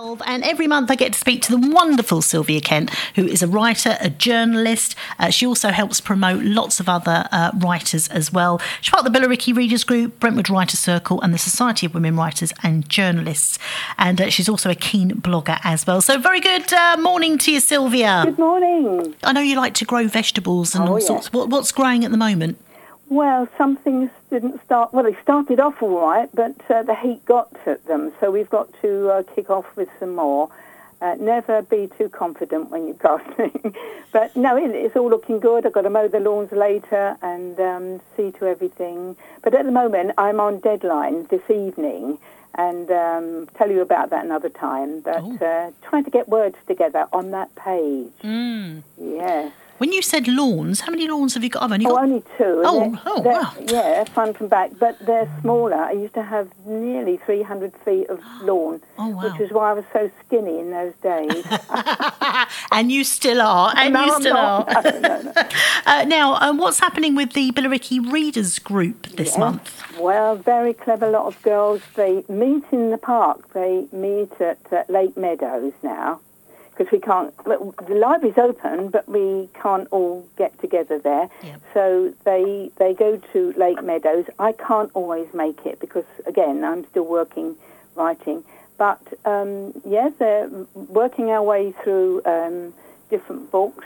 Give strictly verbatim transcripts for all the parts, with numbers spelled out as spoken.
And every month I get to speak to the wonderful Sylvia Kent, who is a writer, a journalist. Uh, she also helps promote lots of other uh, writers as well. She's part of the Billericay Readers Group, Brentwood Writers Circle and the Society of Women Writers and Journalists. And uh, she's also a keen blogger as well. So very good uh, morning to you, Sylvia. Good morning. I know you like to grow vegetables and oh, all yes. sorts. What, what's growing at the moment? Well, some things didn't start... Well, they started off all right, but uh, the heat got at them. So we've got to uh, kick off with some more. Uh, never be too confident when you're gardening. But no, it, it's all looking good. I've got to mow the lawns later and um, see to everything. But at the moment, I'm on deadline this evening, and um, tell you about that another time. But uh, trying to get words together on that page. Mm. Yes. When you said lawns, how many lawns have you got? I've only oh, got... only two. Oh, oh wow. Yeah, front and back, but they're smaller. I used to have nearly three hundred feet of lawn, oh, wow. which is why I was so skinny in those days. And you still are, and no, you I'm still not. are. No, no, no. uh, now, um, what's happening with the Billericay Readers Group this yes. month? Well, very clever lot of girls. They meet in the park. They meet at uh, Lake Meadows now. Because we can't, the library's open, but we can't all get together there. Yep. So they they go to Lake Meadows. I can't always make it because, again, I'm still working, writing. But, um, yes, they're working our way through um, different books.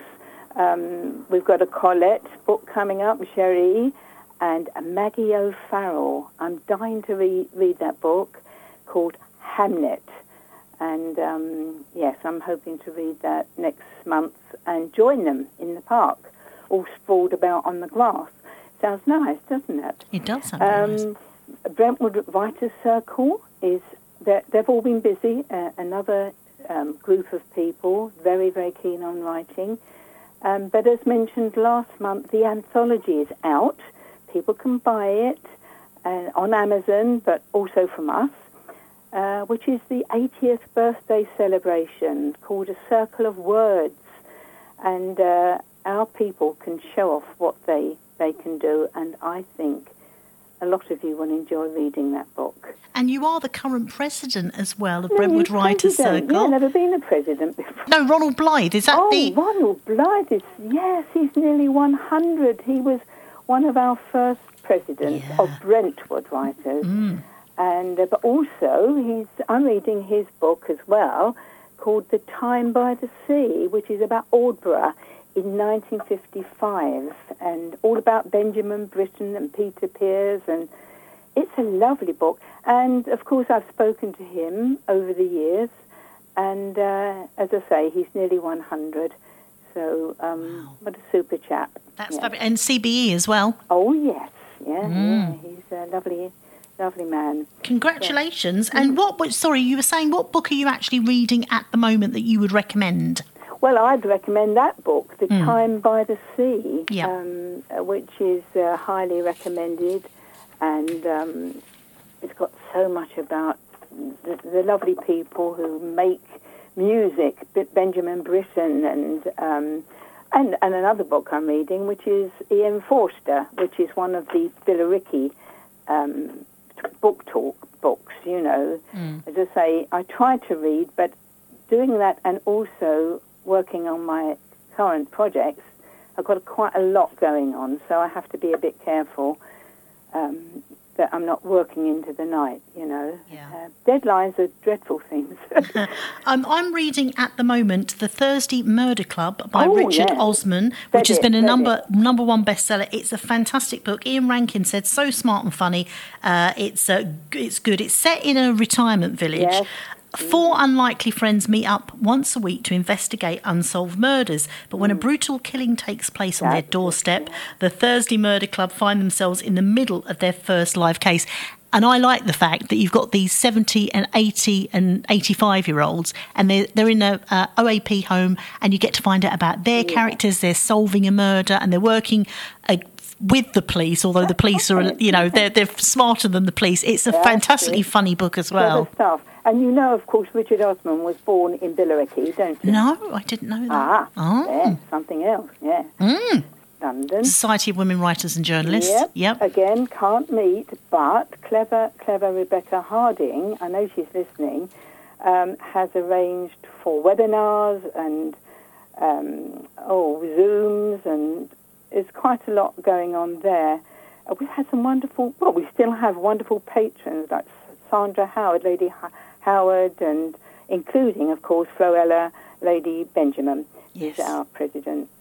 Um, we've got a Colette book coming up, Sherry, and a Maggie O'Farrell. I'm dying to re- read that book called Hamnet. And, um, yes, I'm hoping to read that next month and join them in the park, all sprawled about on the grass. Sounds nice, doesn't it? It does sound very um, nice. Brentwood Writers Circle, is they've all been busy. Uh, another um, group of people, very, very keen on writing. Um, but as mentioned last month, the anthology is out. People can buy it uh, on Amazon, but also from us. Uh, which is the eightieth birthday celebration called A Circle of Words. And uh, our people can show off what they, they can do, and I think a lot of you will enjoy reading that book. And you are the current president as well of no, Brentwood Writers president. Circle. Yeah, never been a president before. No, Ronald Blythe, is that oh, the... Oh, Ronald Blythe, is, yes, he's nearly one hundred. He was one of our first presidents yeah. of Brentwood Writers. Mm. And uh, but also, he's I'm reading his book as well, called The Time by the Sea, which is about Aldborough in nineteen fifty-five, and all about Benjamin Britten and Peter Pears, and it's a lovely book. And of course, I've spoken to him over the years, and uh, as I say, he's nearly one hundred. So, um, wow. What a super chap! That's yeah. fabulous. And C B E as well. Oh yes, yeah, mm. yeah. He's a lovely. Lovely man. Congratulations. Yeah. And what, sorry, you were saying, what book are you actually reading at the moment that you would recommend? Well, I'd recommend that book, The mm. Time by the Sea, yeah. um, which is uh, highly recommended. And um, it's got so much about the, the lovely people who make music, Benjamin Britten, and, um, and, and another book I'm reading, which is Ian Forster, which is one of the Billericay um book talk books, you know. Mm. As I say, I try to read, but doing that and also working on my current projects, I've got quite a lot going on, so I have to be a bit careful um, that I'm not working into the night, you know. Yeah. Uh, deadlines are dreadful things. um, I'm reading at the moment The Thursday Murder Club by oh, Richard yeah. Osman, Read which has it, been a number it. number one bestseller. It's a fantastic book. Ian Rankin said, so smart and funny. Uh, it's uh, it's good. It's set in a retirement village. Yes. Four unlikely friends meet up once a week to investigate unsolved murders. But when mm. a brutal killing takes place on That's their doorstep, yeah. the Thursday Murder Club find themselves in the middle of their first live case. And I like the fact that you've got these seventy and eighty and eighty-five-year-olds, and they're, they're in a uh, O A P home, and you get to find out about their yeah. characters. They're solving a murder, and they're working uh, with the police, although the police are, you know, they're, they're smarter than the police. It's a That's fantastically it. funny book as well. Clever stuff. And you know, of course, Richard Osman was born in Billericay, don't you? No, I didn't know that. Ah, oh. yeah, something else, yeah. Mm. London. Society of Women Writers and Journalists. Yep. yep. Again, can't meet, but clever, clever Rebecca Harding, I know she's listening, um, has arranged for webinars and um, oh Zooms, and there's quite a lot going on there. Uh, we've had some wonderful, well, we still have wonderful patrons like Sandra Howard, Lady H- Howard, and including, of course, Floella, Lady Benjamin, yes. is our president.